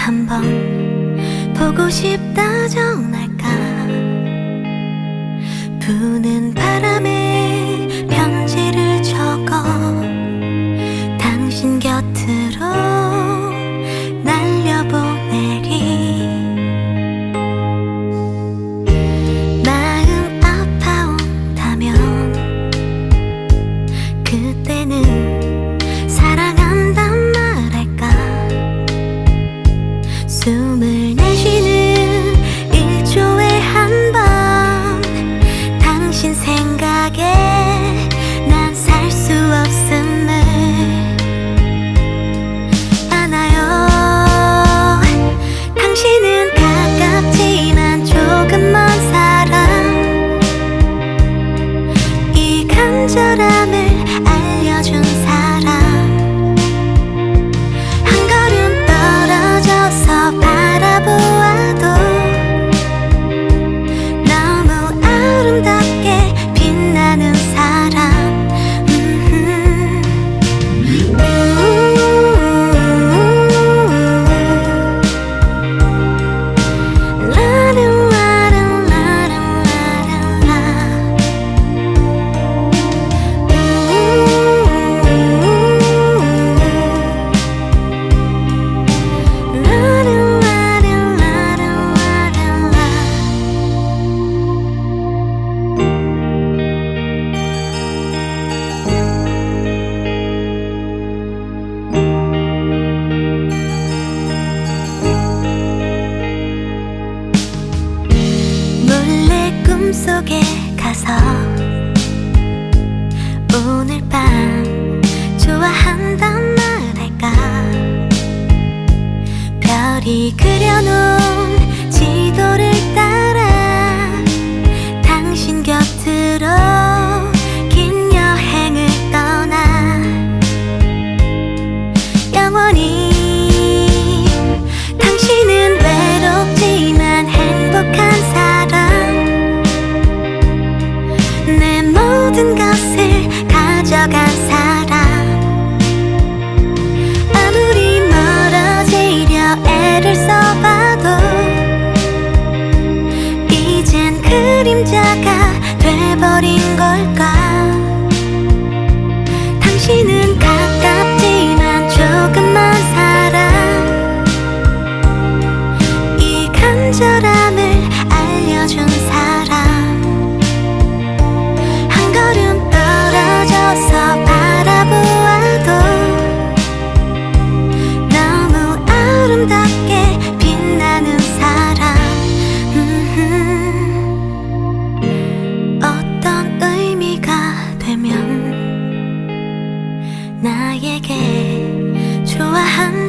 한번 보고 싶다 전할까. 부는 바람에 편지를 적어 당신 곁으로 날려보내리. 마음 아파온다면 그때는 사랑한단 말할까. 숨을 내쉬는 1초에 한 번 당신 생각에 난 살 수 없음을 아나요. 당신은 가깝지만 조금 먼 사람, 이 간절함을 알려준 사람. 한 걸음 떨어져서 바라보아도 너무 아름답게 빛나는 사람. 꿈속에 가서 오늘 밤 좋아한단 말할까. 별이 그려놓은 지도를 따라 당신 곁으로 긴 여행을 떠나 영원히. 당신은 외롭지만 행복한 사람, 내 모든 것을 가져간 사람. 아무리 멀어지려 애를 써봐도 이젠 그림자가 돼버린 걸까. 당신은 가깝지만 조금 먼 사람, 이 간절함을 알려준 사람. 걸음 떨어져서 바라보아도 너무 아름답게 빛나는 사람. 어떤 의미가 되면 나에게 좋아한다